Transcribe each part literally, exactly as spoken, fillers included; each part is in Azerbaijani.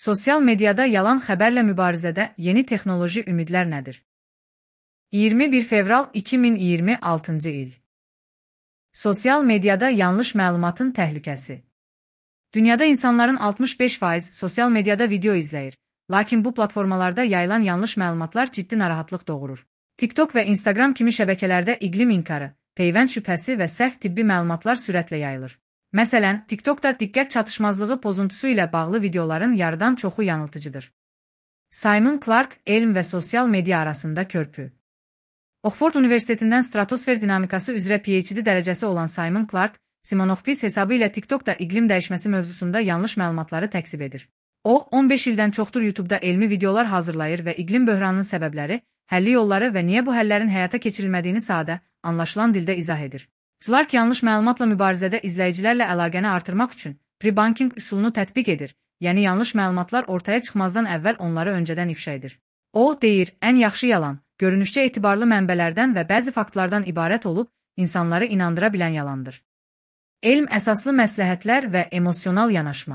Sosial mediada yalan xəbərlə mübarizədə yeni texnoloji ümidlər nədir? iyirmi bir fevral iki min iyirmi altıncı il. Sosial mediada yanlış məlumatın təhlükəsi. Dünyada insanların altmış beş faizi sosial mediada video izləyir, lakin bu platformalarda yayılan yanlış məlumatlar ciddi narahatlıq doğurur. TikTok və Instagram kimi şəbəkələrdə iqlim inkarı, peyvənd şübhəsi və səhv tibbi məlumatlar sürətlə yayılır. Məsələn, TikTokda diqqət çatışmazlığı pozuntusu ilə bağlı videoların yarıdan çoxu yanıltıcıdır. Simon Clark, elm və sosial media arasında körpü. Oxford Universitetindən stratosfer dinamikası üzrə P H D dərəcəsi olan Simon Clark, Simonoff-Peace hesabı ilə TikTokda iqlim dəyişməsi mövzusunda yanlış məlumatları təksib edir. O, on beş ildən çoxdur YouTube'da elmi videolar hazırlayır və iqlim böhranının səbəbləri, həlli yolları və niyə bu həllərin həyata keçirilmədiyini sadə, anlaşılan dildə izah edir. Clark yanlış məlumatla mübarizədə izləyicilərlə əlaqəni artırmaq üçün pre-banking üsulunu tətbiq edir, yəni yanlış məlumatlar ortaya çıxmazdan əvvəl onları öncədən ifşa edir. O, deyir, ən yaxşı yalan, görünüşcə etibarlı mənbələrdən və bəzi faktlardan ibarət olub, insanları inandıra bilən yalandır. Elm əsaslı məsləhətlər və emosional yanaşma.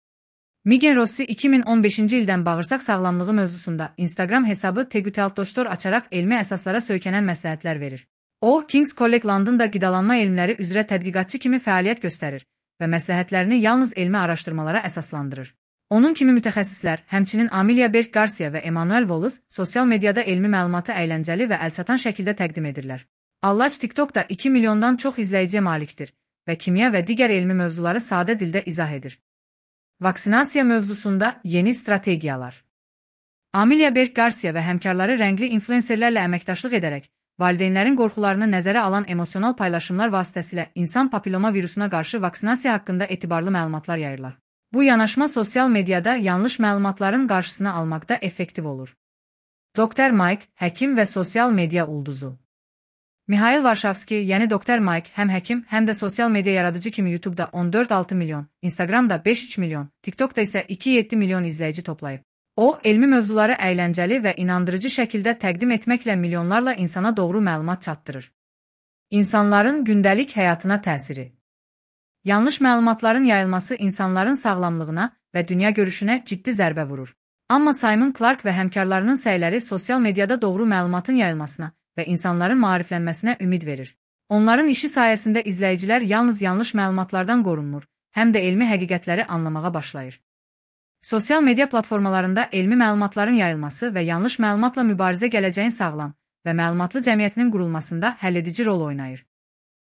Megan Rossi iki min on beşinci ildən bağırsaq sağlamlığı mövzusunda Instagram hesabı Tegüteltoştor açaraq elmi əsaslara söykənən məsləhətlər verir. O, King's College Londonda qidalanma elmləri üzrə tədqiqatçı kimi fəaliyyət göstərir və məsləhətlərini yalnız elmi araşdırmalara əsaslandırır. Onun kimi mütəxəssislər, həmçinin Amelia Berk Garcia və Emmanuel Wallace, sosial mediada elmi məlumatı əyləncəli və əlçatan şəkildə təqdim edirlər. Allaç TikTokda iki milyondan çox izləyiciyə malikdir və kimya və digər elmi mövzuları sadə dildə izah edir. Vaksinasiya mövzusunda yeni strategiyalar. Amelia Berk Garcia və həmkarları rəngli influencerlərlə əməkdaşlıq edərək, valideynlərin qorxularını nəzərə alan emosional paylaşımlar vasitəsilə insan papiloma virusuna qarşı vaksinasiya haqqında etibarlı məlumatlar yayırlar. Bu yanaşma sosial mediada yanlış məlumatların qarşısını almaqda effektiv olur. doktor Mike, həkim və sosial media ulduzu. Mihail Varşavski, yəni doktor Mike, həm həkim, həm də sosial media yaradıcı kimi YouTube'da on dörd altı milyon, Instagramda beş üç milyon, TikTokda isə iki yeddi milyon izləyici toplayıb. O, elmi mövzuları əyləncəli və inandırıcı şəkildə təqdim etməklə milyonlarla insana doğru məlumat çatdırır. İnsanların gündəlik həyatına təsiri. Yanlış məlumatların yayılması insanların sağlamlığına və dünya görüşünə ciddi zərbə vurur. Amma Simon Clark və həmkarlarının səyləri sosial mediada doğru məlumatın yayılmasına və insanların maariflənməsinə ümid verir. Onların işi sayəsində izləyicilər yalnız yanlış məlumatlardan qorunmur, həm də elmi həqiqətləri anlamağa başlayır. Sosial media platformalarında elmi məlumatların yayılması və yanlış məlumatla mübarizə gələcəyin sağlam və məlumatlı cəmiyyətinin qurulmasında həlledici rol oynayır.